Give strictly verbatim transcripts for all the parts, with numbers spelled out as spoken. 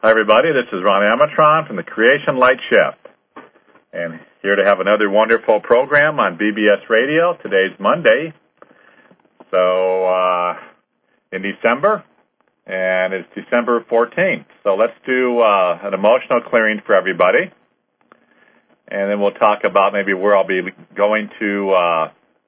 Hi, everybody. This is Ron Amatron from the Creation Light Shift, and here to have another wonderful program on B B S Radio. Today's Monday, so uh, in December, and it's December fourteenth. So let's do uh, an emotional clearing for everybody, and then we'll talk about maybe where I'll be going to uh,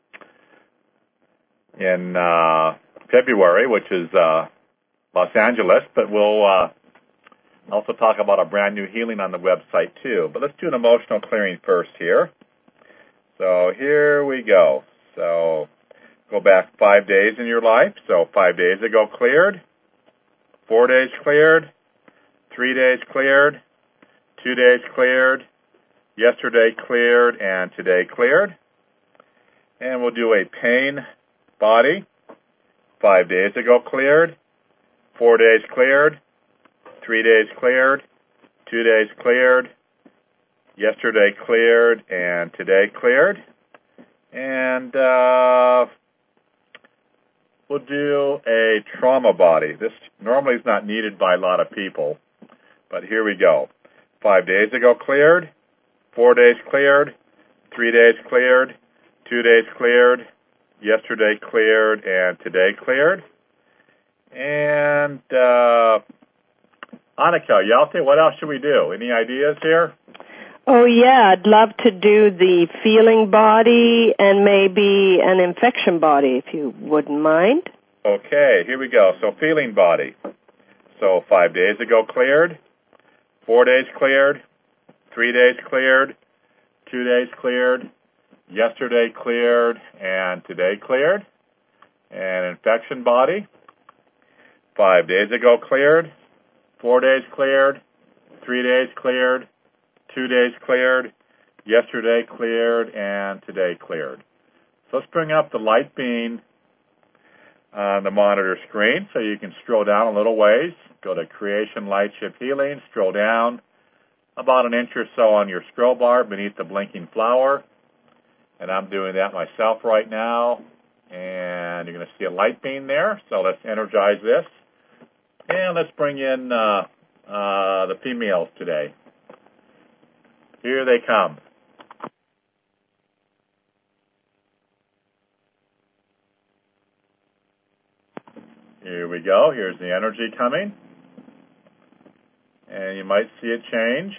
in uh, February, which is uh, Los Angeles, but we'll uh, also talk about a brand new healing on the website too. But let's do an emotional clearing first here. So here we go. So go back five days in your life. So five days ago cleared, four days cleared, three days cleared, two days cleared, yesterday cleared, and today cleared. And we'll do a pain body. Five days ago cleared, four days cleared, three days cleared, two days cleared, yesterday cleared, and today cleared. And uh, we'll do a trauma body. This normally is not needed by a lot of people, but here we go. Five days ago cleared, four days cleared, three days cleared, two days cleared, yesterday cleared, and today cleared. And uh, Annika, you out there? What else should we do? Any ideas here? Oh, yeah. I'd love to do the feeling body and maybe an infection body, if you wouldn't mind. Okay, here we go. So feeling body. So five days ago cleared, four days cleared, three days cleared, two days cleared, yesterday cleared, and today cleared. And infection body. Five days ago cleared, four days cleared, three days cleared, two days cleared, yesterday cleared, and today cleared. So let's bring up the light beam on the monitor screen so you can scroll down a little ways. Go to Creation Light Shift Healing, scroll down about an inch or so on your scroll bar beneath the blinking flower. And I'm doing that myself right now. And you're going to see a light beam there. So let's energize this. And let's bring in uh, uh, the females today. Here they come. Here we go. Here's the energy coming. And you might see it change.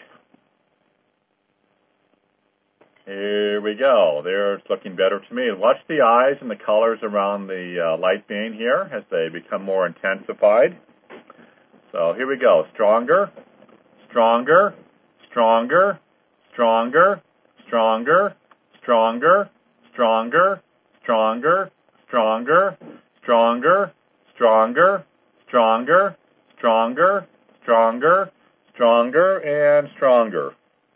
Here we go. There, it's looking better to me. Watch the eyes and the colors around the uh, light beam here as they become more intensified. So here we go. Stronger, stronger, stronger, stronger, stronger, stronger, stronger, stronger, stronger, stronger, stronger, stronger, stronger, stronger, stronger, and stronger.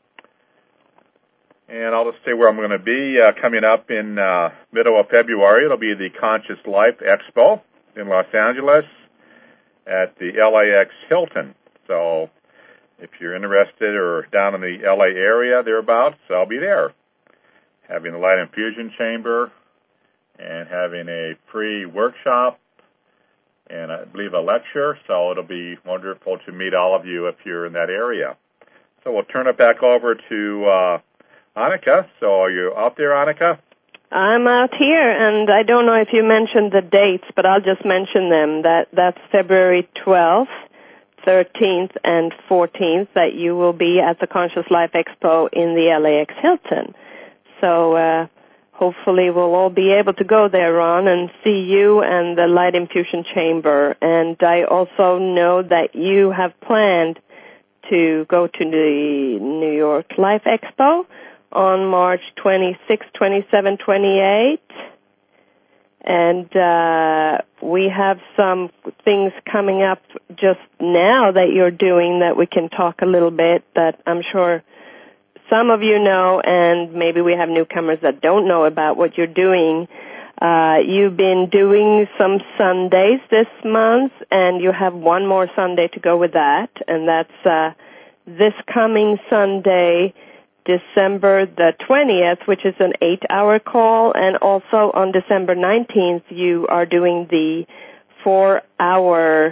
And I'll just say where I'm going to be uh, coming up in uh, middle of February. It'll be the Conscious Life Expo in Los Angeles at the L A X Hilton. So if you're interested or down in the L A area thereabouts, I'll be there. Having a light infusion chamber and having a free workshop and I believe a lecture. So it'll be wonderful to meet all of you if you're in that area. So we'll turn it back over to uh, Annika. So are you out there, Annika? I'm out here, and I don't know if you mentioned the dates, but I'll just mention them. That That's February twelfth, thirteenth, and fourteenth that you will be at the Conscious Life Expo in the L A X Hilton. So uh, hopefully we'll all be able to go there, Ron, and see you and the Light Infusion Chamber. And I also know that you have planned to go to the New York Life Expo on March twenty-sixth, twenty-seventh, twenty-eighth. And uh, we have some things coming up just now that you're doing that we can talk a little bit that I'm sure some of you know, and maybe we have newcomers that don't know about what you're doing. Uh, you've been doing some Sundays this month, and you have one more Sunday to go with that, and that's uh, this coming Sunday, December the twentieth, which is an eight-hour call, and also on December nineteenth, you are doing the four-hour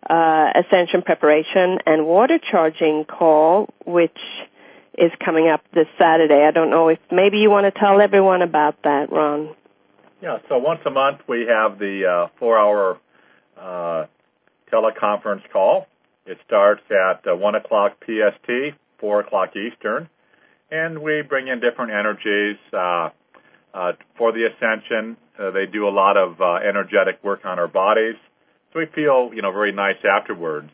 uh, Ascension Preparation and Water Charging call, which is coming up this Saturday. I don't know if maybe you want to tell everyone about that, Ron. Yeah, so once a month we have the uh, four-hour uh, teleconference call. It starts at uh, one o'clock P S T, four o'clock Eastern, and we bring in different energies. Uh, uh, for the Ascension, uh, they do a lot of uh, energetic work on our bodies, so we feel, you know, very nice afterwards.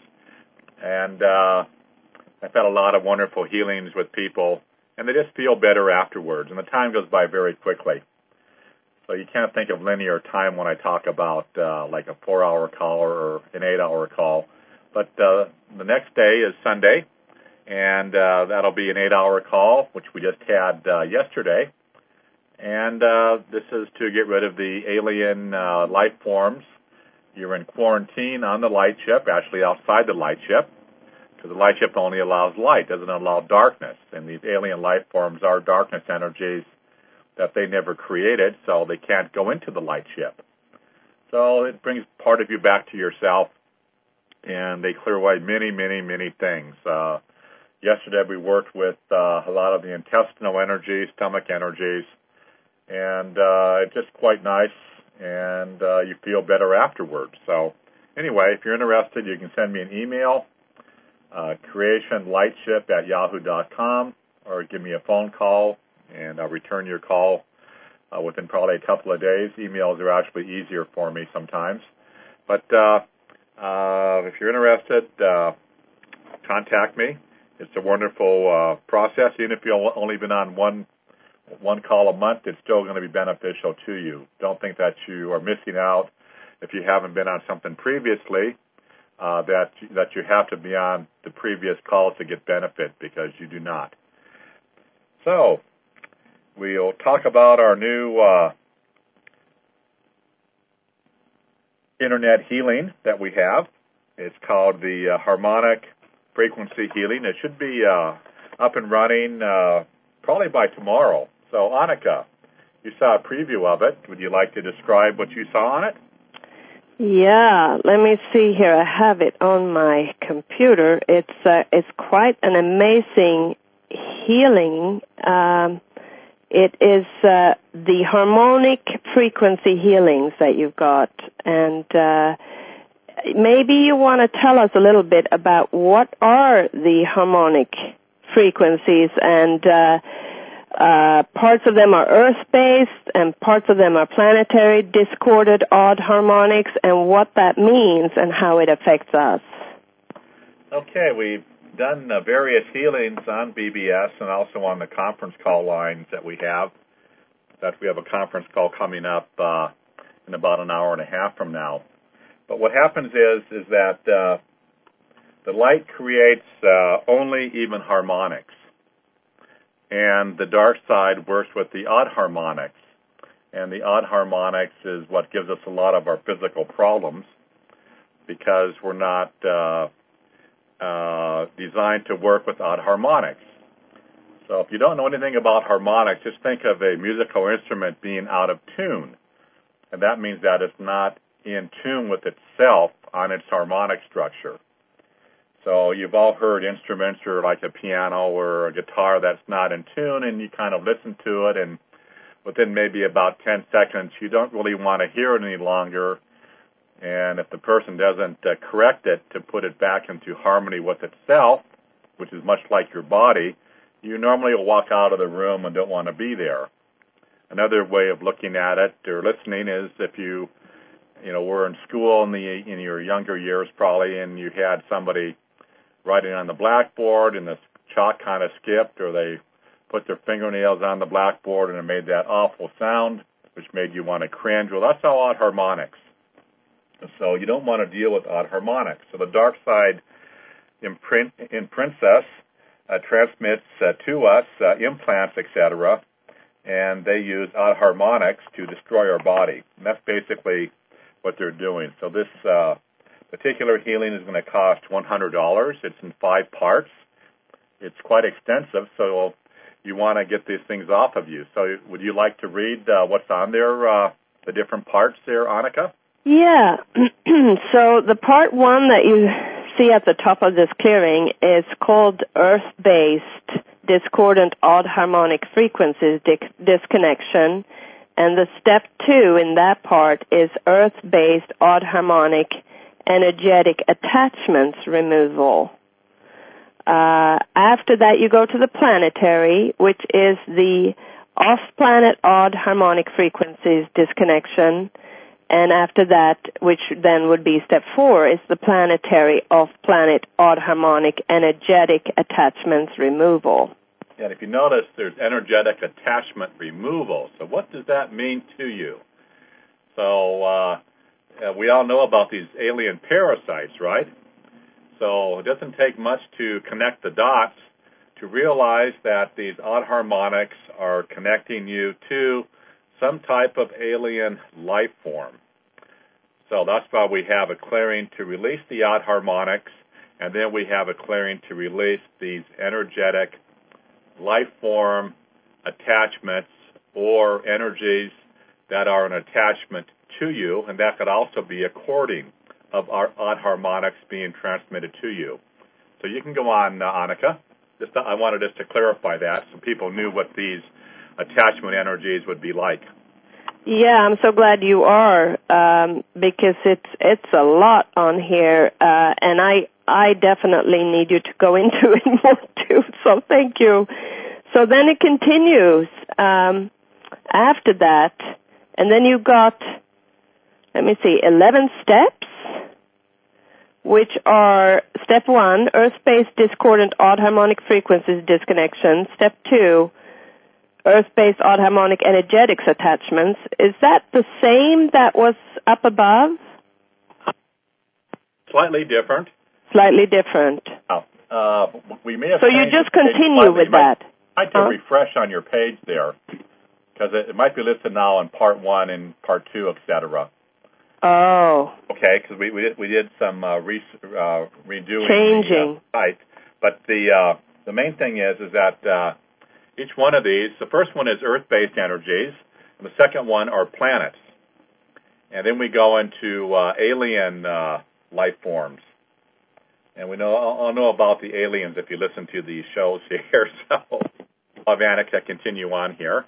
And uh, I've had a lot of wonderful healings with people, and they just feel better afterwards, and the time goes by very quickly. So you can't think of linear time when I talk about uh, like a four-hour call or an eight-hour call. But uh, the next day is Sunday, and uh, that'll be an eight-hour call, which we just had uh, yesterday. And uh, this is to get rid of the alien uh, life forms. You're in quarantine on the light ship, actually outside the light ship, because the light ship only allows light, doesn't allow darkness. And these alien life forms are darkness energies that they never created, so they can't go into the light ship. So it brings part of you back to yourself, and they clear away many, many, many things. Uh, yesterday we worked with uh, a lot of the intestinal energies, stomach energies, and uh, it's just quite nice, and uh, you feel better afterwards. So anyway, if you're interested, you can send me an email, uh, creationlightship at yahoo dot com, or give me a phone call, and I'll return your call uh, within probably a couple of days. Emails are actually easier for me sometimes. But uh, uh, if you're interested, uh, contact me. It's a wonderful uh, process. Even if you've only been on one one call a month, it's still going to be beneficial to you. Don't think that you are missing out if you haven't been on something previously, uh, that, that you have to be on the previous calls to get benefit, because you do not. So we'll talk about our new uh, internet healing that we have. It's called the uh, Harmonic Frequency Healing. It should be uh, up and running uh, probably by tomorrow. So, Annika, you saw a preview of it. Would you like to describe what you saw on it? Yeah, let me see here. I have it on my computer. It's uh, it's quite an amazing healing. Um, it is uh, the harmonic frequency healings that you've got, and uh, maybe you want to tell us a little bit about what are the harmonic frequencies, and uh, uh, parts of them are earth-based and parts of them are planetary, discorded, odd harmonics, and what that means and how it affects us. Okay, we've done uh, various healings on B B S and also on the conference call lines that we have. That we have a conference call coming up uh, in about an hour and a half from now. But what happens is is that uh, the light creates uh, only even harmonics, and the dark side works with the odd harmonics. And the odd harmonics is what gives us a lot of our physical problems, because we're not uh, uh, designed to work with odd harmonics. So if you don't know anything about harmonics, just think of a musical instrument being out of tune. And that means that it's not in tune with itself on its harmonic structure. So you've all heard instruments or like a piano or a guitar that's not in tune, and you kind of listen to it, and within maybe about ten seconds, you don't really want to hear it any longer. And if the person doesn't uh, correct it to put it back into harmony with itself, which is much like your body, you normally will walk out of the room and don't want to be there. Another way of looking at it or listening is if you, you know, were in school in the in your younger years probably, and you had somebody writing on the blackboard and the chalk kind of skipped, or they put their fingernails on the blackboard and it made that awful sound, which made you want to cringe. Well, that's all odd harmonics. So you don't want to deal with odd harmonics. So the dark side imprint, imprints us, uh, transmits uh, to us uh, implants, et cetera, and they use odd harmonics to destroy our body. And that's basically what they're doing. So this uh, particular healing is going to cost one hundred dollars. It's in five parts. It's quite extensive, so you want to get these things off of you. So would you like to read uh, what's on there, uh, the different parts there, Annika? Yeah. So the part one that you see at the top of this clearing is called Earth-based discordant odd harmonic frequencies di- disconnection, and the step two in that part is Earth-based odd harmonic energetic attachments removal. Uh, after that, you go to the planetary, which is the off-planet odd harmonic frequencies disconnection. And after that, which then would be step four, is the planetary off-planet odd harmonic energetic attachments removal. And if you notice, there's energetic attachment removal. So what does that mean to you? So uh, we all know about these alien parasites, right? So it doesn't take much to connect the dots to realize that these odd harmonics are connecting you to some type of alien life form. So that's why we have a clearing to release the odd harmonics, and then we have a clearing to release these energetic life form attachments or energies that are an attachment to you, and that could also be a cording of our odd harmonics being transmitted to you. So you can go on, uh, Annika. Just, I wanted just to clarify that so people knew what these attachment energies would be like. Yeah, I'm so glad you are, um, because it's it's a lot on here, uh, and I I definitely need you to go into it more too. So thank you. So then it continues um, after that, and then you got, let me see, eleven steps, which are step one, Earth-based discordant odd harmonic frequencies disconnection. Step two, Earth-based odd harmonic energetics attachments. Is that the same that was up above? Slightly different. Slightly different. Oh, uh, we may have so you just continue with that. I might, might huh? refresh on your page there, because it, it might be listed now in part one and part two, et cetera. Oh. Okay, because we, we did we did some uh, re, uh, redoing changing the, uh, site, but the uh, the main thing is is that. Uh, Each one of these, the first one is Earth-based energies, and the second one are planets. And then we go into uh, alien uh, life forms. And we know I'll know about the aliens if you listen to these shows here. So I'll have Annika continue on here.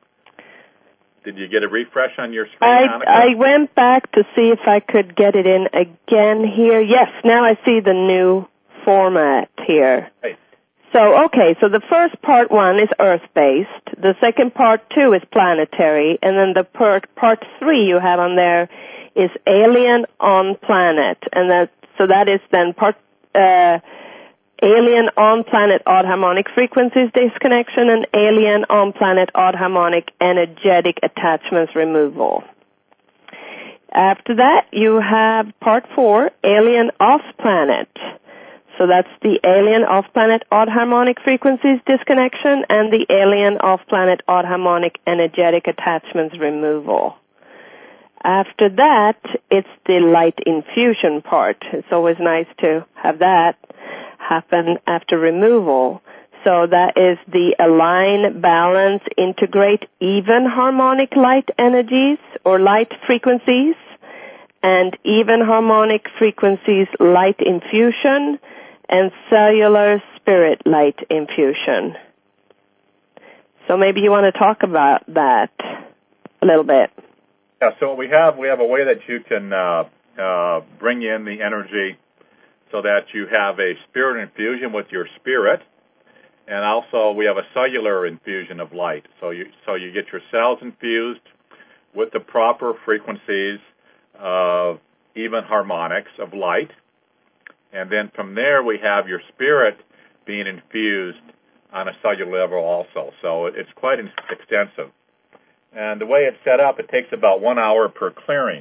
Did you get a refresh on your screen, I, Annika? I went back to see if I could get it in again here. Yes, now I see the new format here. Hey. So, okay, so the first part one is Earth-based, the second part two is planetary, and then the part, part three you have on there is alien on planet, and that, so that is then part, uh, alien on planet odd harmonic frequencies disconnection and alien on planet odd harmonic energetic attachments removal. After that, you have part four, alien off planet. So that's the alien off-planet odd harmonic frequencies disconnection and the alien off-planet odd harmonic energetic attachments removal. After that, it's the light infusion part. It's always nice to have that happen after removal. So that is the align, balance, integrate even harmonic light energies or light frequencies and even harmonic frequencies light infusion and cellular spirit light infusion. So maybe you want to talk about that a little bit. Yeah, so we have we have a way that you can uh, uh, bring in the energy so that you have a spirit infusion with your spirit, and also we have a cellular infusion of light. So you so you get your cells infused with the proper frequencies of even harmonics of light. And then from there, we have your spirit being infused on a cellular level also. So it's quite extensive. And the way it's set up, it takes about one hour per clearing.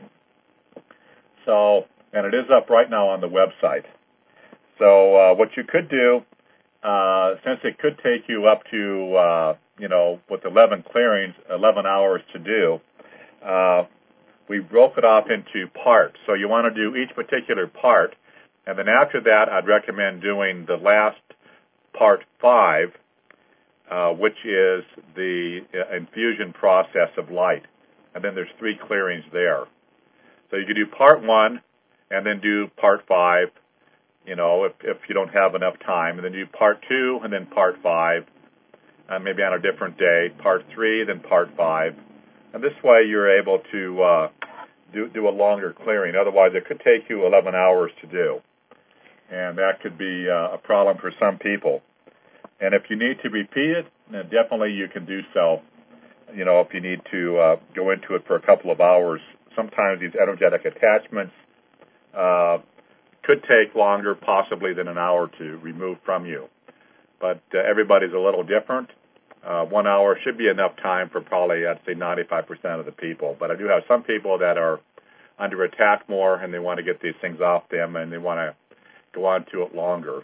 So, and it is up right now on the website. So uh, what you could do, uh, since it could take you up to, uh, you know, with eleven clearings, eleven hours to do, uh, we broke it off into parts. So you want to do each particular part. And then after that, I'd recommend doing the last part five, uh, which is the uh, infusion process of light. And then there's three clearings there. So you could do part one and then do part five, you know, if, if you don't have enough time, and then do part two and then part five, uh, maybe on a different day, part three, then part five. And this way you're able to uh, do, do a longer clearing. Otherwise, it could take you eleven hours to do. And that could be uh, a problem for some people. And if you need to repeat it, then definitely you can do so. You know, if you need to uh, go into it for a couple of hours, sometimes these energetic attachments uh, could take longer, possibly than an hour to remove from you. But uh, everybody's a little different. Uh, one hour should be enough time for probably, I'd say, ninety-five percent of the people. But I do have some people that are under attack more, and they want to get these things off them, and they want to go on to it longer.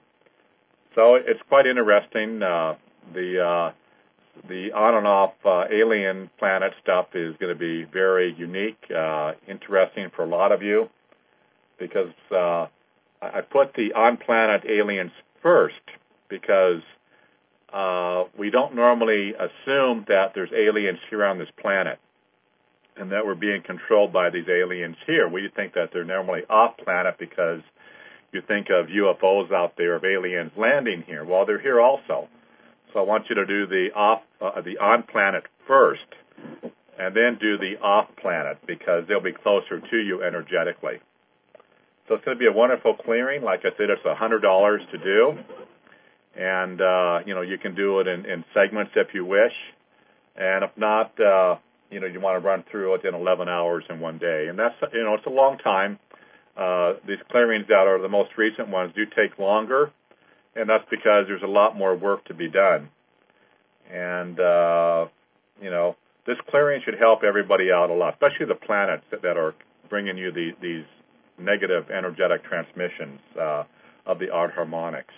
So it's quite interesting. Uh, the uh, the on and off uh, alien planet stuff is going to be very unique, uh, interesting for a lot of you, because uh, I put the on-planet aliens first because uh, we don't normally assume that there's aliens here on this planet and that we're being controlled by these aliens here. We think that they're normally off-planet because you think of U F Os out there, of aliens landing here. Well, they're here also. So I want you to do the off, uh, the on-planet first, and then do the off-planet because they'll be closer to you energetically. So it's going to be a wonderful clearing. Like I said, it's one hundred dollars to do, and uh, you know you can do it in, in segments if you wish, and if not, uh, you know you want to run through it in eleven hours in one day, and that's you know it's a long time. Uh, these clearings that are the most recent ones do take longer, and that's because there's a lot more work to be done. And, uh, you know, this clearing should help everybody out a lot, especially the planets that, that are bringing you the, these negative energetic transmissions uh, of the odd harmonics.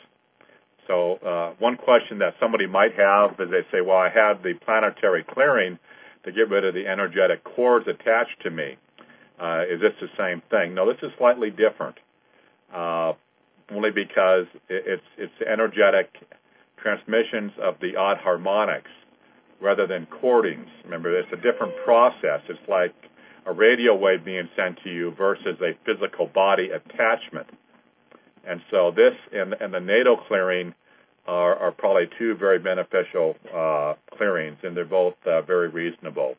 So uh, one question that somebody might have is they say, well, I had the planetary clearing to get rid of the energetic cords attached to me. Uh, is this the same thing? No, this is slightly different, uh, only because it, it's it's energetic transmissions of the odd harmonics rather than chordings. Remember, it's a different process. It's like a radio wave being sent to you versus a physical body attachment. And so this and, and the NATO clearing are, are probably two very beneficial uh, clearings, and they're both uh, very reasonable.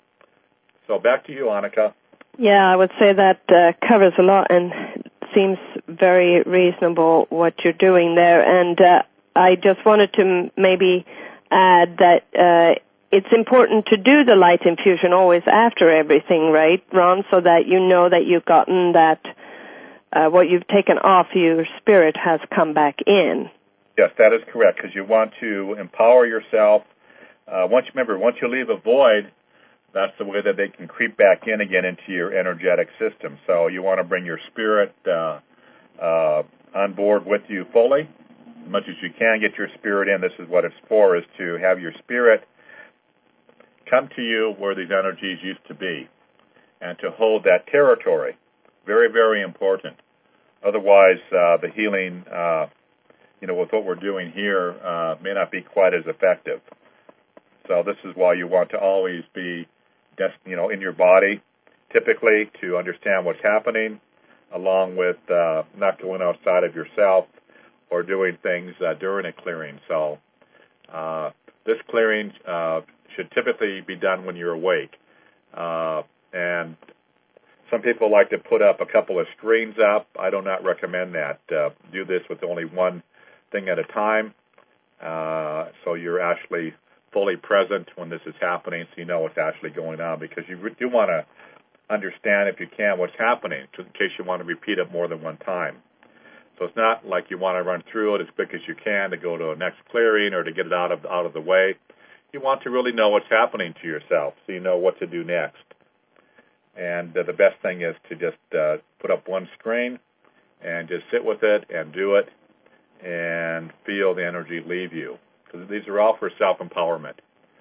So back to you, Annika. Yeah, I would say that uh, covers a lot and seems very reasonable what you're doing there. And uh, I just wanted to m- maybe add that uh, it's important to do the light infusion always after everything, right, Ron, so that you know that you've gotten that, uh, what you've taken off your spirit has come back in. Yes, that is correct, because you want to empower yourself. Uh, once remember, once you leave a void, that's the way that they can creep back in again into your energetic system. So you want to bring your spirit uh, uh, on board with you fully. As much as you can, get your spirit in. This is what it's for, is to have your spirit come to you where these energies used to be and to hold that territory. Very, very important. Otherwise, uh, the healing, uh, you know, with what we're doing here uh, may not be quite as effective. So this is why you want to always be you know, in your body, typically, to understand what's happening, along with uh, not going outside of yourself or doing things uh, during a clearing. So uh, this clearing uh, should typically be done when you're awake. Uh, and some people like to put up a couple of screens up. I do not recommend that. Uh, do this with only one thing at a time, uh, so you're actually fully present when this is happening, so you know what's actually going on, because you do want to understand, if you can, what's happening, in case you want to repeat it more than one time. So it's not like you want to run through it as quick as you can to go to a next clearing or to get it out of out of the way. You want to really know what's happening to yourself, so you know what to do next. And uh, the best thing is to just uh, put up one screen and just sit with it and do it and feel the energy leave you. Because these are all for self-empowerment.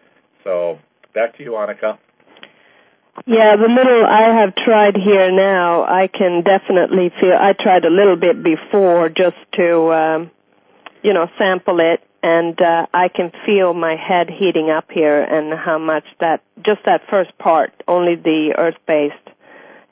So back to you, Annika. Yeah, the little I have tried here now, I can definitely feel, I tried a little bit before just to, um, you know, sample it, and uh, I can feel my head heating up here and how much that, just that first part, only the earth-based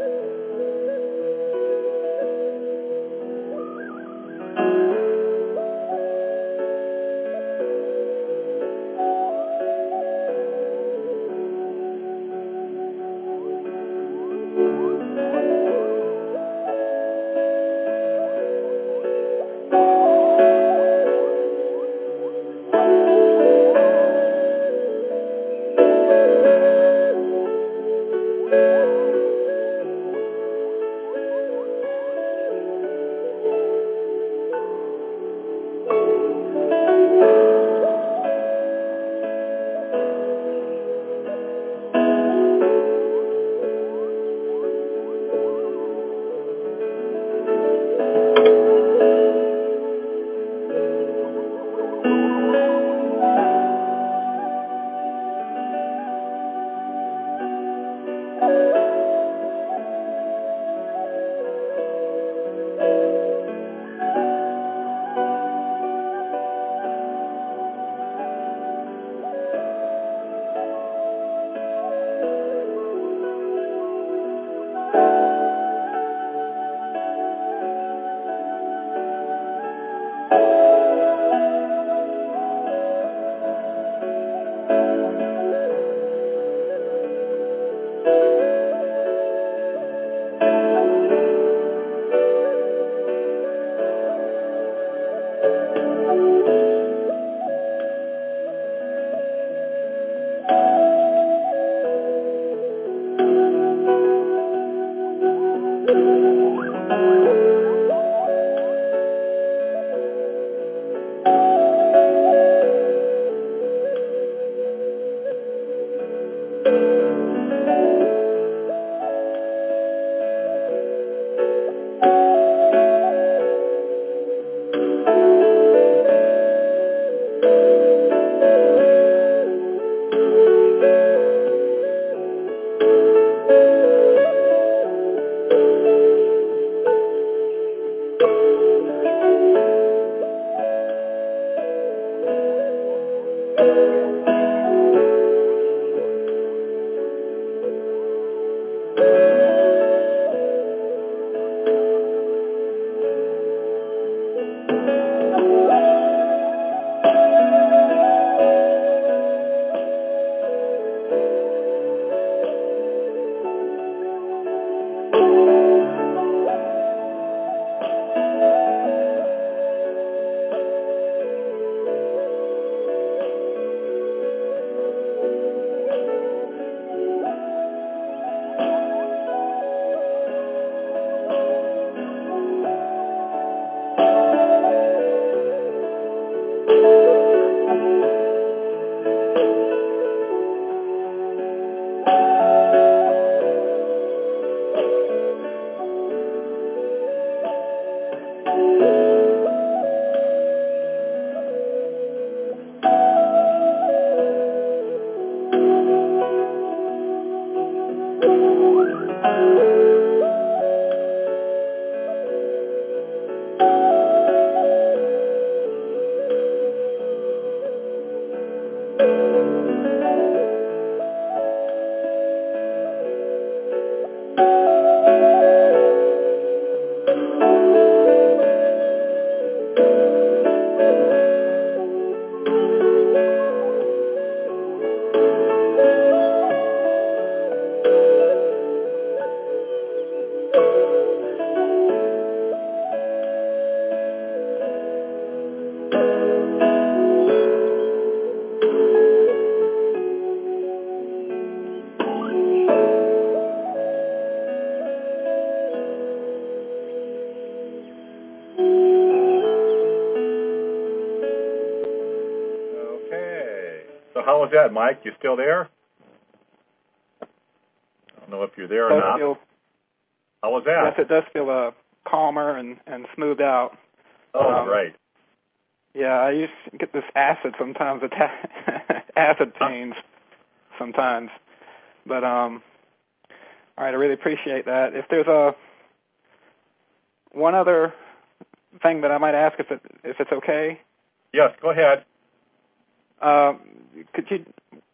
So how was that, Mike? You still there? I don't know if you're there or not. Feel, how was that? Yes, it does feel uh, calmer and, and smoothed out. Oh, um, great. Yeah, I used to get this acid sometimes, atta- acid pains sometimes. But, um, all right, I really appreciate that. If there's a one other thing that I might ask, if it, if it's okay. Yes, go ahead. Uh, could you?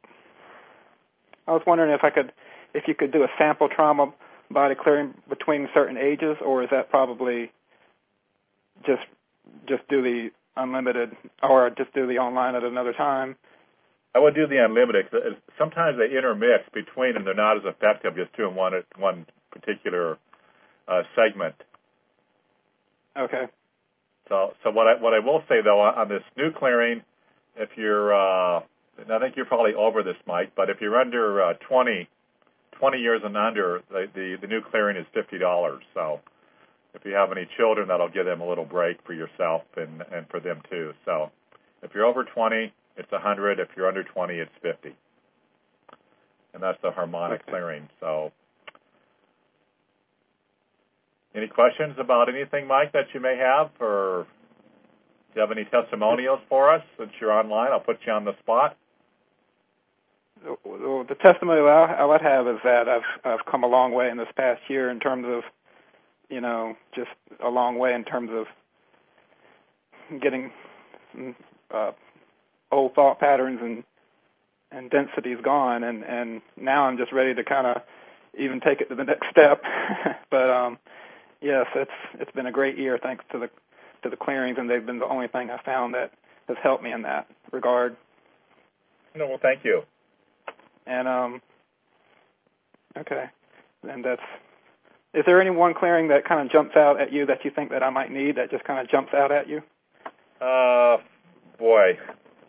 I was wondering if I could, if you could do a sample trauma body clearing between certain ages, or is that probably just just do the unlimited, or just do the online at another time? I would do the unlimited. Sometimes they intermix between, and they're not as effective just doing one at one particular uh, segment. Okay. So, so what I what I will say though on this new clearing, if you're, uh, and I think you're probably over this, Mike, but if you're under uh, twenty, twenty years and under, the, the the new clearing is fifty dollars. So, if you have any children, that'll give them a little break for yourself and and for them too. So, if you're over twenty, it's a hundred. If you're under twenty, it's fifty. And that's the harmonic okay. clearing. So, any questions about anything, Mike, that you may have, or do you have any testimonials for us since you're online? I'll put you on the spot. Well, the testimony I would have is that I've I've come a long way in this past year in terms of, you know, just a long way in terms of getting uh, old thought patterns and and densities gone, and, and now I'm just ready to kind of even take it to the next step. But um, yes, it's it's been a great year thanks to the to the clearings, and they've been the only thing I found that has helped me in that regard. No, well, thank you. And um, okay, and that's. Is there any one clearing that kind of jumps out at you that you think that I might need that just kind of jumps out at you? Uh, boy,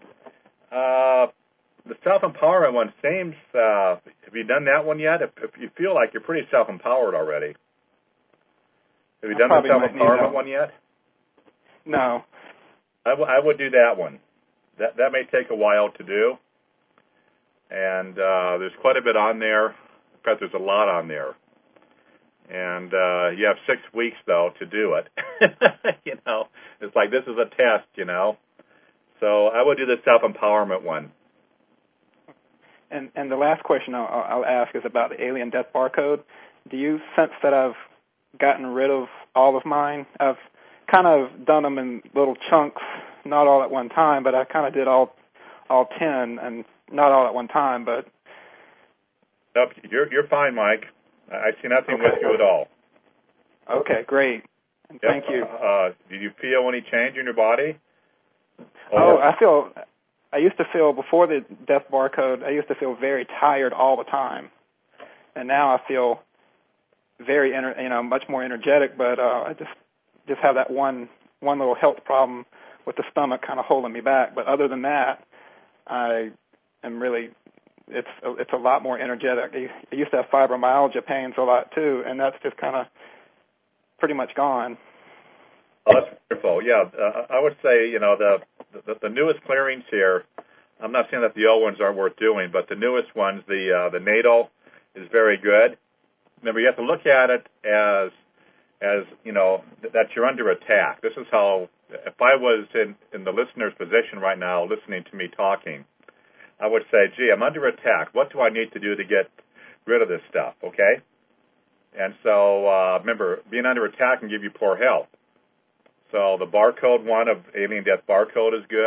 uh, the self-empowerment one seems. Uh, have you done that one yet? If, if you feel like you're pretty self-empowered already, have you I done the probably might need self-empowerment that. one yet? No. I, w- I would do that one. That that may take a while to do, and uh, there's quite a bit on there. In fact, there's a lot on there, and uh, you have six weeks though to do it. You know, it's like this is a test. You know, so I would do the self-empowerment one. And and the last question I'll, I'll ask is about the alien death barcode. Do you sense that I've gotten rid of all of mine? I've kind of done them in little chunks, not all at one time, but I kind of did all all ten, and not all at one time, but... Nope, you're, you're fine, Mike. I see nothing okay. with you at all. Okay, great. And Yep. Thank you. Uh, did you feel any change in your body? Oh, Or, I feel... I used to feel, before the death barcode, I used to feel very tired all the time. And now I feel very, ener- you know, much more energetic, but uh, I just just have that one one little health problem with the stomach kind of holding me back. But other than that, I am really, it's it's a lot more energetic. I used to have fibromyalgia pains a lot too, and that's just kind of pretty much gone. oh, that's wonderful. Yeah, uh, I would say, you know, the, the the newest clearings here, I'm not saying that the old ones aren't worth doing, but the newest ones, the uh, the natal is very good. Remember, you have to look at it as, as you know, that you're under attack. This is how, if I was in, in the listener's position right now listening to me talking, I would say, gee, I'm under attack. What do I need to do to get rid of this stuff, okay? And so, uh, remember, being under attack can give you poor health. So the barcode one of Alien Death Barcode is good.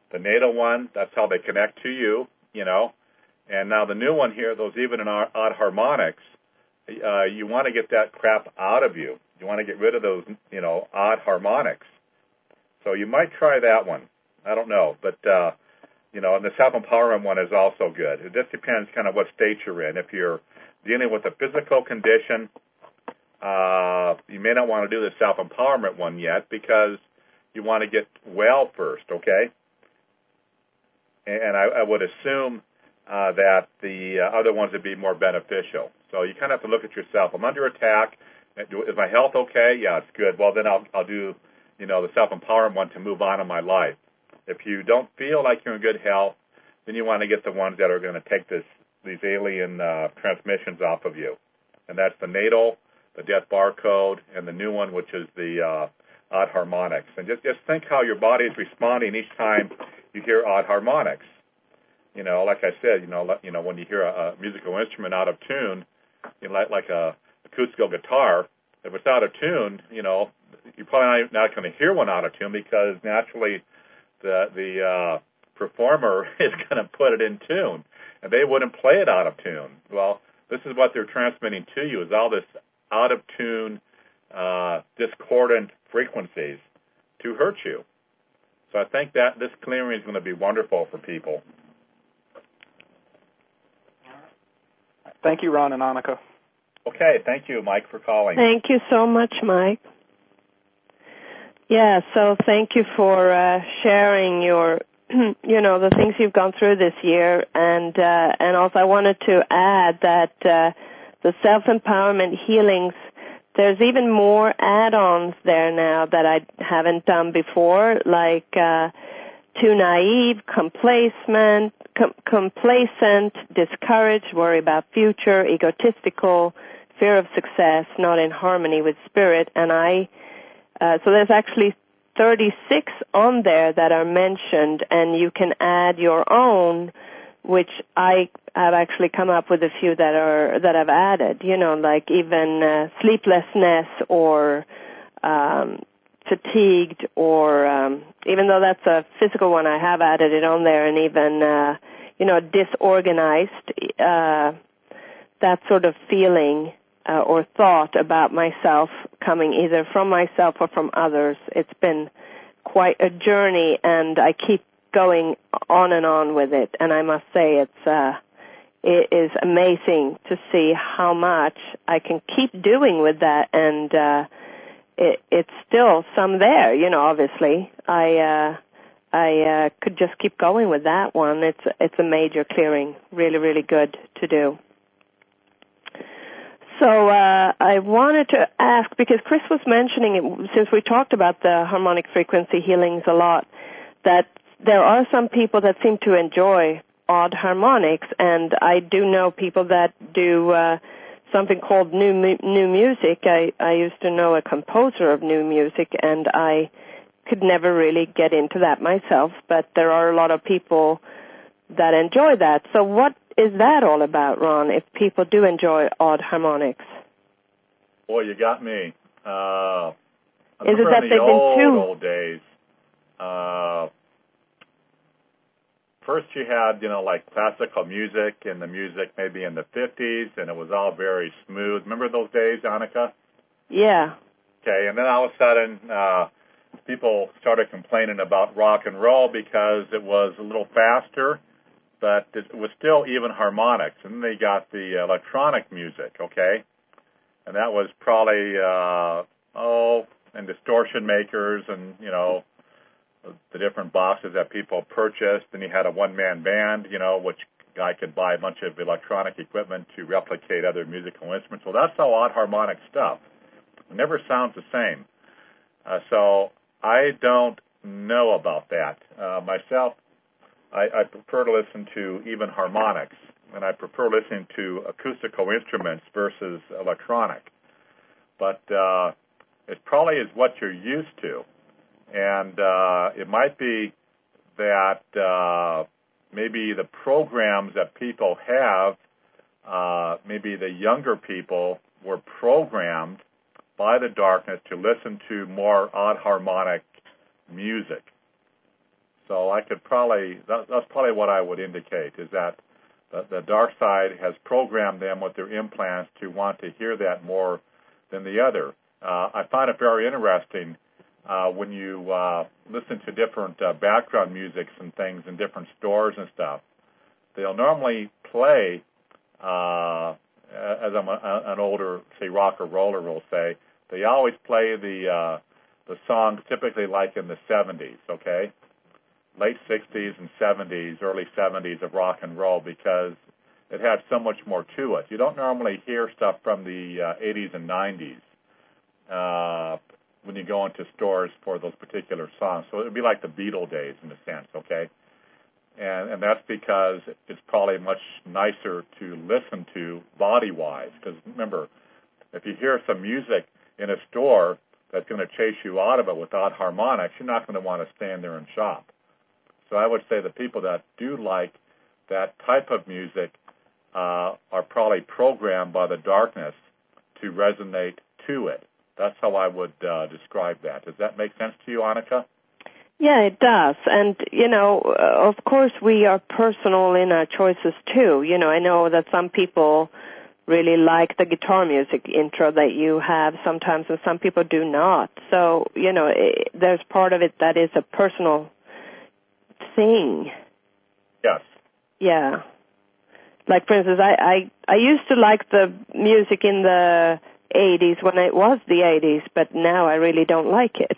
The natal one, that's how they connect to you, you know. And now the new one here, those even and odd harmonics, uh, you want to get that crap out of you. You want to get rid of those, you know, odd harmonics. So you might try that one. I don't know. But, uh, you know, and the self-empowerment one is also good. It just depends kind of what state you're in. If you're dealing with a physical condition, uh, you may not want to do the self-empowerment one yet because you want to get well first, okay? And I, I would assume uh, that the uh, other ones would be more beneficial. So you kind of have to look at yourself. I'm under attack. Is my health okay? Yeah, it's good. Well, then I'll, I'll do, you know, the self-empowerment one to move on in my life. If you don't feel like you're in good health, then you want to get the ones that are going to take this these alien uh, transmissions off of you. And that's the natal, the death barcode, and the new one, which is the uh, odd harmonics. And just, just think how your body is responding each time you hear odd harmonics. You know, like I said, you know, you know, when you hear a, a musical instrument out of tune, you know, like, like a acoustical guitar, if it's out of tune, you know, you're probably not going to hear one out of tune because naturally the the uh, performer is going to put it in tune, and they wouldn't play it out of tune. Well, this is what they're transmitting to you, is all this out of tune, uh, discordant frequencies to hurt you. So I think that this clearing is going to be wonderful for people. Thank you, Ron and Annika. Okay, thank you, Mike, for calling. Thank you so much, Mike. Yeah, so thank you for uh, sharing your, you know, the things you've gone through this year, and uh, and also I wanted to add that uh, the self-empowerment healings, there's even more add-ons there now that I haven't done before, like uh, too naive, complacent, com- complacent, discouraged, worry about future, egotistical, fear of success, not in harmony with spirit, and I. Uh, so there's actually thirty-six on there that are mentioned, and you can add your own, which I have actually come up with a few that are that I've added. You know, like even uh, sleeplessness or um, fatigued, or um, even though that's a physical one, I have added it on there, and even uh, you know disorganized, uh, that sort of feeling. Uh, or thought about myself coming either from myself or from others. It's been quite a journey, and I keep going on and on with it. And I must say, it's uh, it is amazing to see how much I can keep doing with that, and uh, it, it's still some there. You know, obviously, I uh, I uh, could just keep going with that one. It's it's a major clearing, really, really good to do. So uh, I wanted to ask, because Chris was mentioning it, since we talked about the harmonic frequency healings a lot, that there are some people that seem to enjoy odd harmonics, and I do know people that do uh, something called new mu- new music. I, I used to know a composer of new music, and I could never really get into that myself, but there are a lot of people that enjoy that. So what is that all about, Ron, if people do enjoy odd harmonics? Boy, you got me. Uh, I is it that in the they've old, been too... old days, uh, first you had, you know, like classical music, and the music maybe in the fifties, and it was all very smooth. Remember those days, Annika? Yeah. Okay, and then all of a sudden, uh, people started complaining about rock and roll because it was a little faster, but it was still even harmonics. And then they got the electronic music, okay? And that was probably, uh, oh, and distortion makers and, you know, the different boxes that people purchased. And you had a one-man band, you know, which guy could buy a bunch of electronic equipment to replicate other musical instruments. Well, that's all odd harmonic stuff. It never sounds the same. Uh, so I don't know about that. Uh, myself, I, I prefer to listen to even harmonics, and I prefer listening to acoustical instruments versus electronic. But uh, it probably is what you're used to. And uh, it might be that uh, maybe the programs that people have, uh, maybe the younger people were programmed by the darkness to listen to more odd harmonic music. So I could probably, that, that's probably what I would indicate, is that the, the dark side has programmed them with their implants to want to hear that more than the other. Uh, I find it very interesting uh, when you uh, listen to different uh, background musics and things in different stores and stuff. They'll normally play, uh, as I'm a, an older, say, rock or roller will say, they always play the uh, the songs typically like in the seventies, okay? Late sixties and seventies, early seventies of rock and roll, because it had so much more to it. You don't normally hear stuff from the uh, eighties and nineties uh, when you go into stores for those particular songs. So it would be like the Beatle days in a sense, okay? And, and that's because it's probably much nicer to listen to body-wise. Because remember, if you hear some music in a store that's going to chase you out of it without harmonics, you're not going to want to stand there and shop. So I would say the people that do like that type of music uh, are probably programmed by the darkness to resonate to it. That's how I would uh, describe that. Does that make sense to you, Annika? Yeah, it does. And, you know, uh, of course we are personal in our choices too. You know, I know that some people really like the guitar music intro that you have sometimes, and some people do not. So, you know, it, there's part of it that is a personal thing. Yes. Yeah. Like, for instance, I, I, I used to like the music in the eighties when it was the eighties, but now I really don't like it.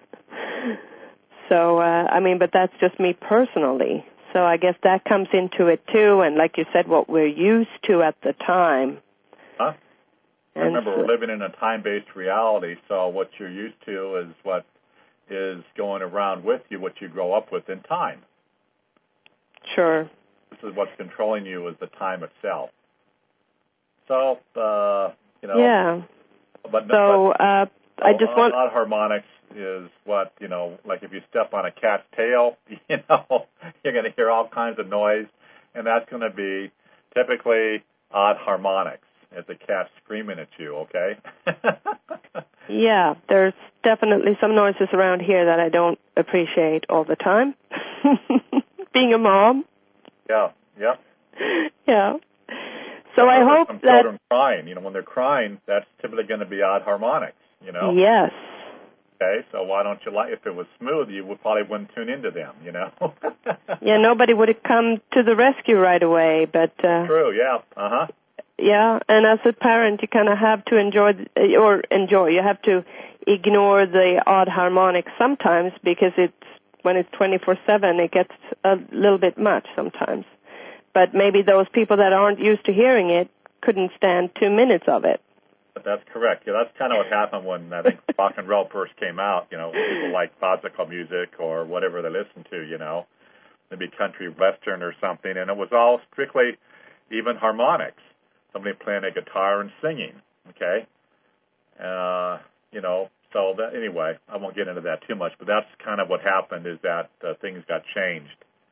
So, uh, I mean, but that's just me personally. So I guess that comes into it too, and like you said, what we're used to at the time. Huh? And Remember, so, we're living in a time-based reality, so what you're used to is what is going around with you, what you grow up with in time. Sure. This is what's controlling you is the time itself. So, uh, you know. Yeah. But, so, but, uh, so I just odd, want... odd harmonics is what, you know, like if you step on a cat's tail, you know, you're going to hear all kinds of noise, and that's going to be typically odd harmonics as the cat's screaming at you, okay? Yeah, there's definitely some noises around here that I don't appreciate all the time. Being a mom. Yeah, yeah. Yeah. So I, I hope some that... children crying, you know, when they're crying, that's typically going to be odd harmonics, you know? Yes. Okay, so why don't you like, if it was smooth, you would probably wouldn't tune into them, you know? Yeah, nobody would have come to the rescue right away, but... Uh, True, yeah, uh-huh. Yeah, and as a parent, you kind of have to enjoy, or enjoy, you have to ignore the odd harmonics sometimes, because it's, when it's twenty-four seven, it gets a little bit much sometimes. But maybe those people that aren't used to hearing it couldn't stand two minutes of it. That's correct. Yeah, that's kind of what happened when I think rock and roll first came out. You know, people like classical music or whatever they listened to. You know, maybe country western or something, and it was all strictly even harmonics. Somebody playing a guitar and singing. Okay, uh, you know. So that, anyway, I won't get into that too much, but that's kind of what happened. Is that uh, things got changed.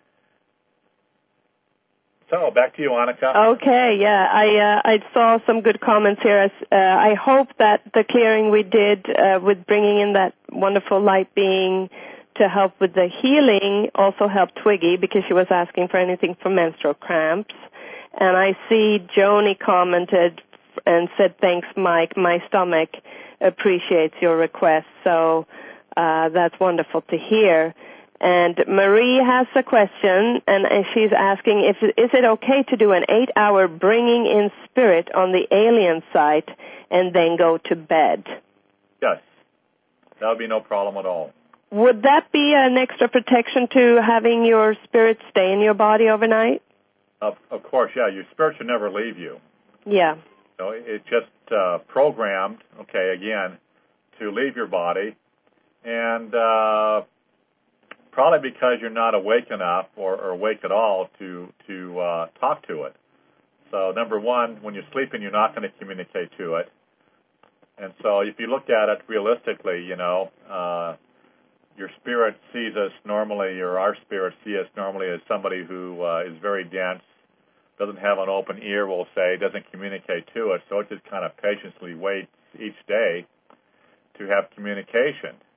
So back to you, Annika. Okay, yeah, I uh, I saw some good comments here. Uh, I hope that the clearing we did uh, with bringing in that wonderful light being to help with the healing also helped Twiggy, because she was asking for anything for menstrual cramps. And I see Joni commented and said, "Thanks, Mike. My stomach appreciates your request." So uh, that's wonderful to hear. And Marie has a question, and she's asking, if is it okay to do an eight-hour bringing in spirit on the alien site and then go to bed? Yes. That would be no problem at all. Would that be an extra protection to having your spirit stay in your body overnight? Of, of course, yeah. Your spirit should never leave you. Yeah. So it's just uh, programmed, okay, again, to leave your body. And... Uh, Probably because you're not awake enough or, or awake at all to to uh, talk to it. So number one, when you're sleeping, you're not going to communicate to it. And so if you look at it realistically, you know, uh, your spirit sees us normally, or our spirit sees us normally as somebody who uh, is very dense, doesn't have an open ear, we'll say, doesn't communicate to it. So it just kind of patiently waits each day to have communication.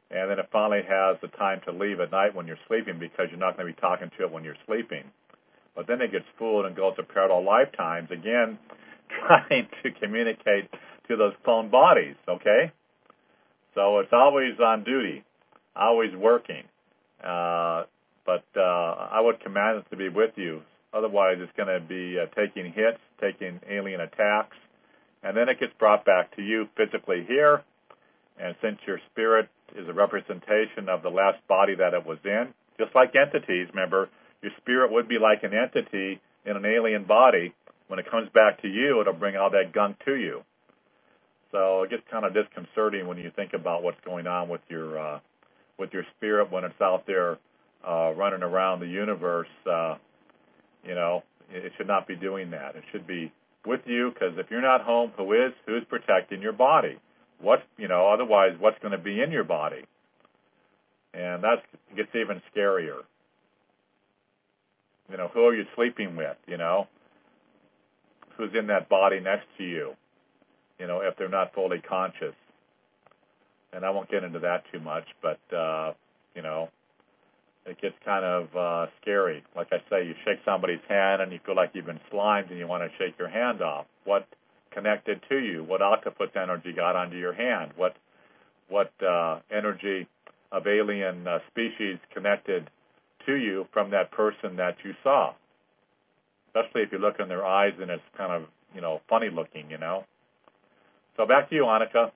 and then it finally has the time to leave at night when you're sleeping because you're not going to be talking to it when you're sleeping. But then it gets fooled and goes to parallel lifetimes, again, trying to communicate to those clone bodies, okay? So it's always on duty, always working. Uh, but uh, I would command it to be with you. Otherwise, it's going to be uh, taking hits, taking alien attacks, and then it gets brought back to you physically here. And since your spirit is a representation of the last body that it was in, just like entities, remember, your spirit would be like an entity in an alien body. When it comes back to you, it'll bring all that gunk to you. So it gets kind of disconcerting when you think about what's going on with your uh, with your spirit when it's out there uh, running around the universe. Uh, you know, it should not be doing that. It should be with you, because if you're not home, who is? Who's protecting your body? What, you know, otherwise, what's going to be in your body? And that gets even scarier. You know, who are you sleeping with, you know? Who's in that body next to you, you know, if they're not fully conscious. And I won't get into that too much, but, uh, you know, it gets kind of uh, scary. Like I say, you shake somebody's hand and you feel like you've been slimed and you want to shake your hand off. What connected to you? What octopus energy got onto your hand? What what uh, energy of alien uh, species connected to you from that person that you saw? Especially if you look in their eyes and it's kind of, you know, funny looking, you know. So back to you, Annika.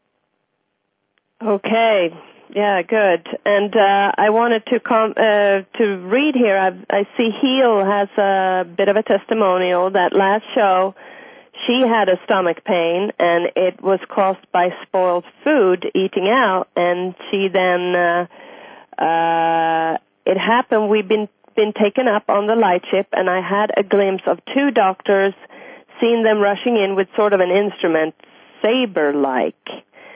Okay. Yeah, good. And uh, I wanted to com- uh, to read here. I've, I see Heal has a bit of a testimonial. That last show, she had a stomach pain, and it was caused by spoiled food, eating out. And she then, uh, uh, it happened. We've been been taken up on the light ship, and I had a glimpse of two doctors, seeing them rushing in with sort of an instrument, saber-like.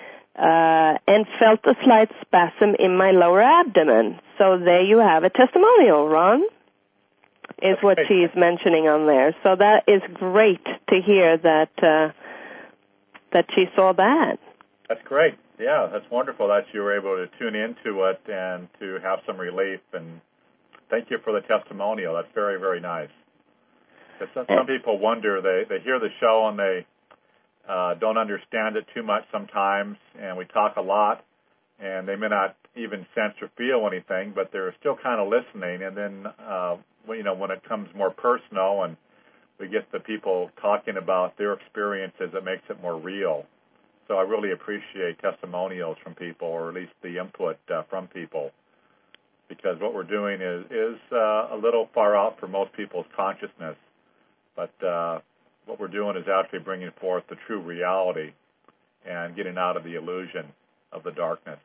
Uh, and felt a slight spasm in my lower abdomen. So there you have a testimonial, Ron, is what she's mentioning on there. So that is great to hear that uh, that she saw that. That's great. Yeah, that's wonderful that you were able to tune into it and to have some relief. And thank you for the testimonial. That's very, very nice. Because some, some people wonder, they, they hear the show and they Uh, don't understand it too much sometimes, and we talk a lot, and they may not even sense or feel anything, but they're still kind of listening. And then, uh, you know, when it comes more personal and we get the people talking about their experiences, it makes it more real. So I really appreciate testimonials from people, or at least the input uh, from people, because what we're doing is, is uh, a little far out for most people's consciousness, but uh, what we're doing is actually bringing forth the true reality and getting out of the illusion of the darkness.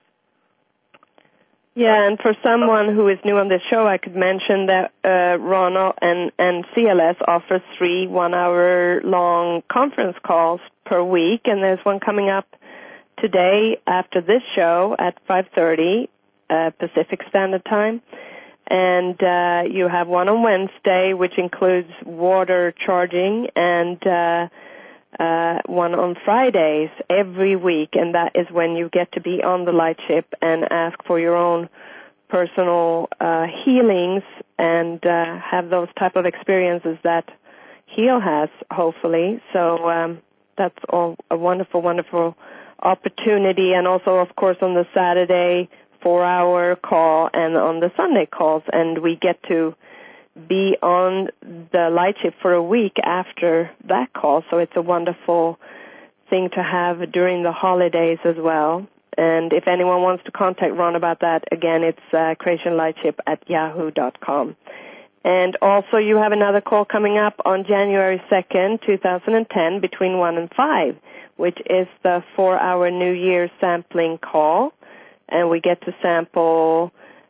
Yeah, and for someone who is new on this show, I could mention that uh, Ronald and, and C L S offers three one-hour-long conference calls per week, and there's one coming up today after this show at five thirty uh, Pacific Standard Time. And uh, you have one on Wednesday, which includes water charging, and uh, uh, one on Fridays every week. And that is when you get to be on the light ship and ask for your own personal uh, healings and uh, have those type of experiences that Heal has, hopefully. So um, that's all a wonderful, wonderful opportunity. And also, of course, on the Saturday four-hour call and on the Sunday calls, and we get to be on the light ship for a week after that call, so it's a wonderful thing to have during the holidays as well. And if anyone wants to contact Ron about that, again, it's uh, creationlightship at yahoo dot com. And also you have another call coming up on January second, twenty ten, between one and five, which is the four-hour New Year sampling call. And we get to sample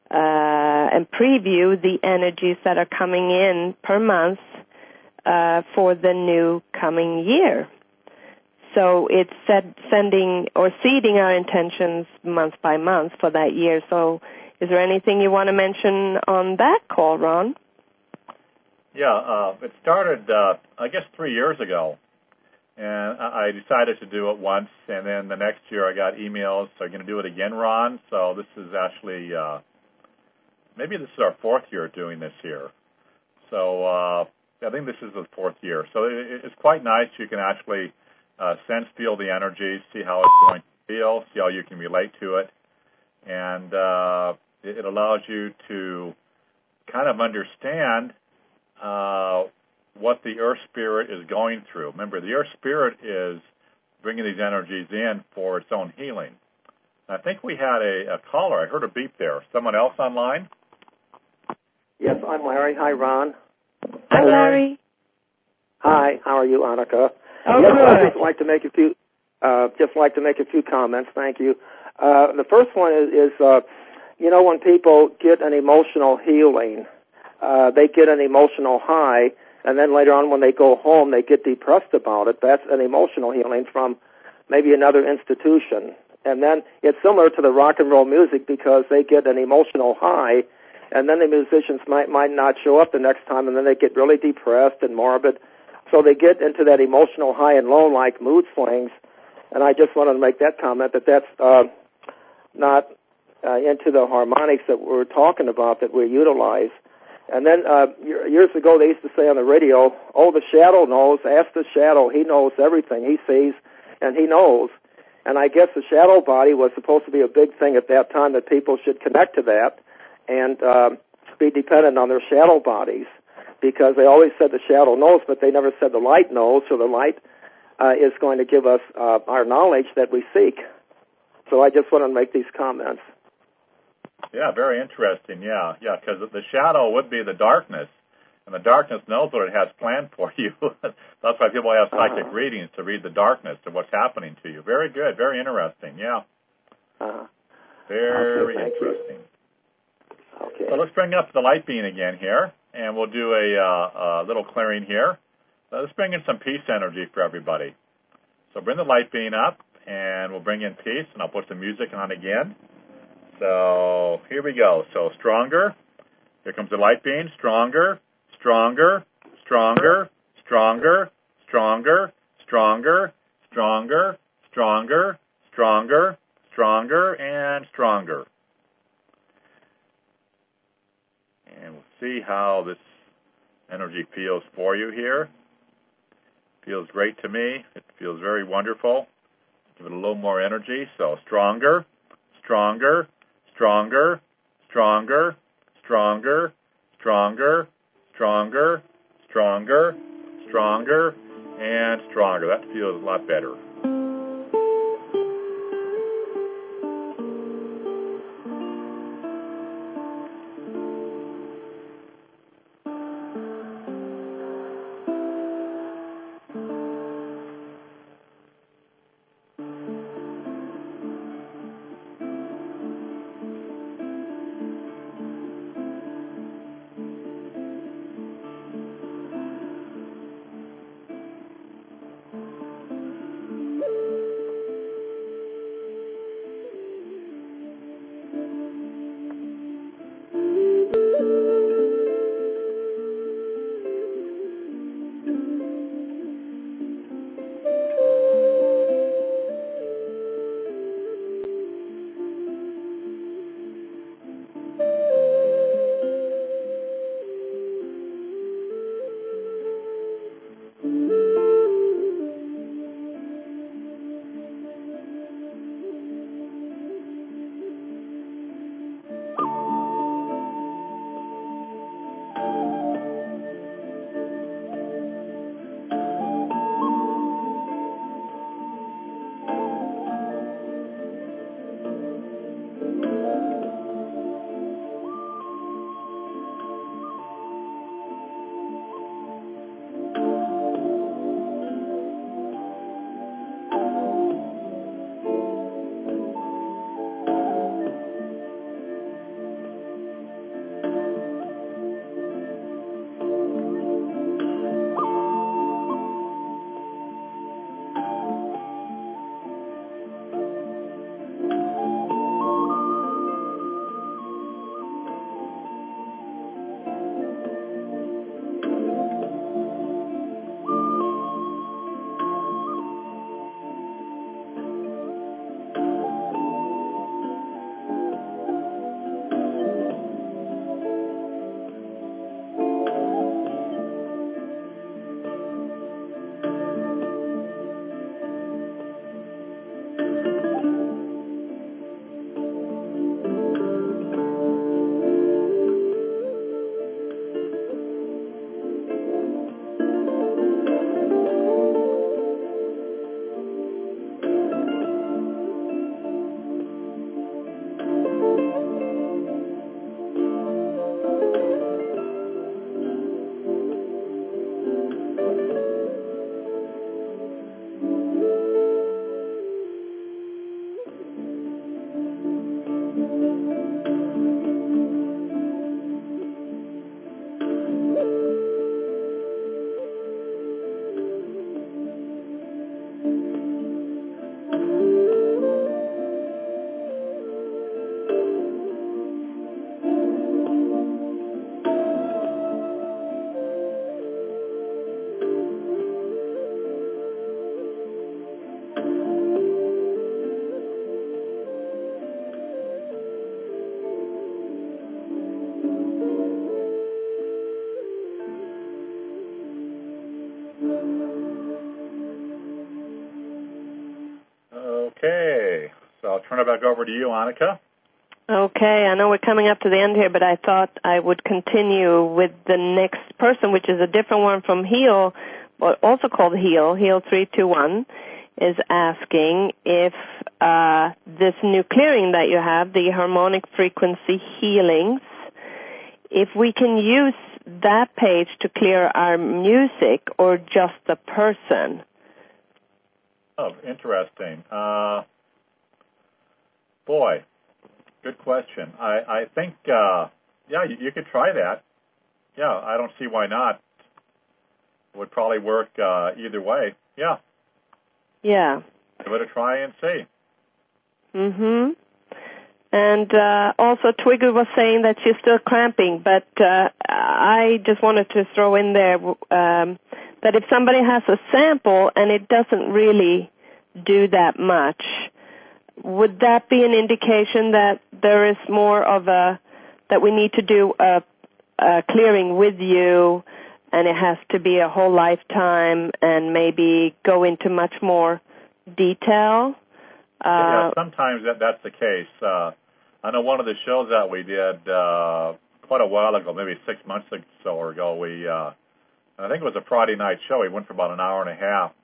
uh, and preview the energies that are coming in per month uh, for the new coming year. So it's set, sending or seeding our intentions month by month for that year. So is there anything you want to mention on that call, Ron? Yeah, uh, it started, uh, I guess, three years ago. And I decided to do it once, and then the next year I got emails, so I'm going to do it again, Ron. So this is actually, uh, maybe this is our fourth year doing this here. So uh, I think this is the fourth year. So it, it's quite nice. You can actually uh, sense, feel the energy, see how it's going to feel, see how you can relate to it. And uh, it, it allows you to kind of understand uh, what the Earth Spirit is going through. Remember, the Earth Spirit is bringing these energies in for its own healing. I think we had a, a caller. I heard a beep there. Someone else online? Yes, I'm Larry. Hi, Ron. Hi, Larry. Hi. How are you, Annika? Oh, yes, good. I'd just like to make a few. Uh, just like to make a few comments. Thank you. Uh, the first one is, is uh, you know, when people get an emotional healing, uh, they get an emotional high, and then later on when they go home, they get depressed about it. That's an emotional healing from maybe another institution. And then it's similar to the rock and roll music because they get an emotional high, and then the musicians might might not show up the next time, and then they get really depressed and morbid. So they get into that emotional high and low like mood swings. And I just wanted to make that comment that that's uh, not uh, into the harmonics that we're talking about that we utilize. And then uh, years ago they used to say on the radio, oh, the shadow knows, ask the shadow, he knows everything, he sees and he knows. And I guess the shadow body was supposed to be a big thing at that time, that people should connect to that and uh, be dependent on their shadow bodies, because they always said the shadow knows, but they never said the light knows, so the light uh, is going to give us uh, our knowledge that we seek. So I just want to make these comments. Yeah, very interesting. Yeah, yeah, because the shadow would be the darkness, and the darkness knows what it has planned for you. That's why people have psychic uh-huh. readings, to read the darkness of what's happening to you. Very good, very interesting. Yeah, uh-huh. very okay, interesting. You. Okay. So let's bring up the light being again here, and we'll do a, uh, a little clearing here. So let's bring in some peace energy for everybody. So bring the light being up, and we'll bring in peace, and I'll put some music on again. So here we go. So stronger. Here comes the light beam. Stronger, stronger, stronger, stronger, stronger, stronger, stronger, stronger, stronger, stronger, and stronger. And we'll see how this energy feels for you here. Feels great to me. It feels very wonderful. Give it a little more energy. So stronger, stronger, stronger, stronger, stronger, stronger, stronger, stronger, stronger, and stronger. That feels a lot better. Okay, so I'll turn it back over to you, Annika. Okay, I know we're coming up to the end here, but I thought I would continue with the next person, which is a different one from HEAL, but also called HEAL, HEAL three two one, is asking if uh, this new clearing that you have, the harmonic frequency healings, if we can use that page to clear our music or just the person. Oh, interesting. Uh, boy, good question. I, I think, uh, yeah, you, you could try that. Yeah, I don't see why not. It would probably work uh, either way. Yeah. Yeah. Give it a try and see. Mm-hmm. And uh, also, Twiggy was saying that she's still cramping, but uh, I just wanted to throw in there um, that if somebody has a sample and it doesn't really do that much, would that be an indication that there is more of a, that we need to do a, a clearing with you, and it has to be a whole lifetime and maybe go into much more detail? Uh, yeah, sometimes that, that's the case. Uh, I know one of the shows that we did uh, quite a while ago, maybe six months or so ago, we, uh, I think it was a Friday night show. We went for about an hour and a half.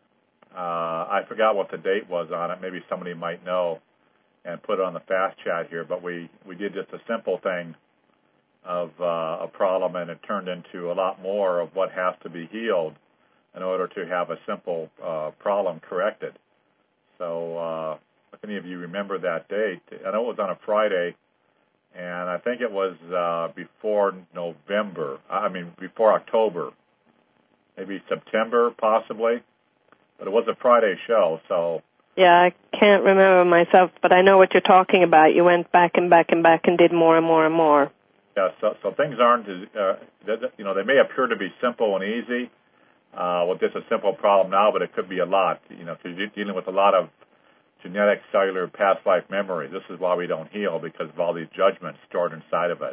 Uh, I forgot what the date was on it. Maybe somebody might know and put it on the fast chat here. But we, we did just a simple thing of uh, a problem, and it turned into a lot more of what has to be healed in order to have a simple uh, problem corrected. So uh, if any of you remember that date, I know it was on a Friday, and I think it was uh, before November, I mean before October, maybe September possibly, but it was a Friday show, so. Yeah, I can't remember myself, but I know what you're talking about. You went back and back and back and did more and more and more. Yeah, so, so things aren't, uh, you know, they may appear to be simple and easy uh, with just a simple problem now, but it could be a lot, you know, because you're dealing with a lot of genetic, cellular, past life memory. This is why we don't heal, because of all these judgments stored inside of us.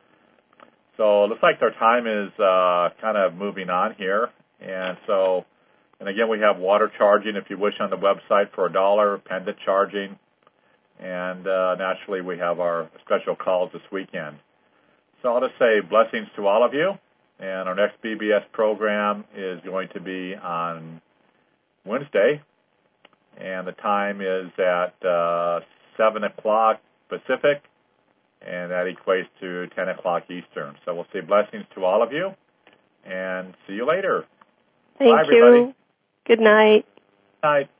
So it looks like our time is uh, kind of moving on here. And so, and again, we have water charging, if you wish, on the website for a dollar, pendant charging, and uh, naturally we have our special calls this weekend. So I'll just say blessings to all of you, and our next B B S program is going to be on Wednesday, and the time is at uh, seven o'clock Pacific, and that equates to ten o'clock Eastern. So we'll say blessings to all of you, and see you later. Thank Bye, everybody. you. Good night. Good night.